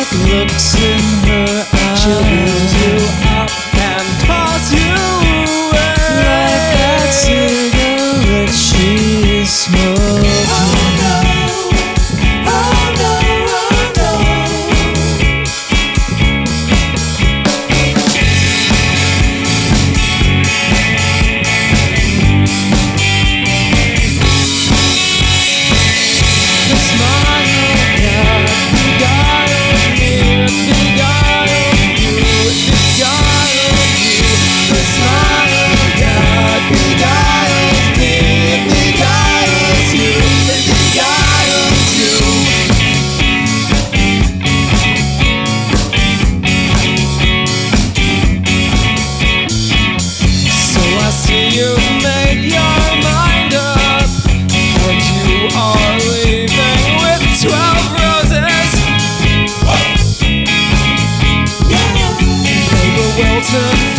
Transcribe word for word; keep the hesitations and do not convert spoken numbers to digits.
like looks in her eyes. She'll build you up and toss you away like that cigarette she's smoking. Oh no, oh no, oh no. The smile that beguiled me, it beguiled you, it beguiled you. The smile that beguiles me, it beguiles you, it beguiles you. So I see you've made your mind up, and you are leaving with twelve roses. They were wilted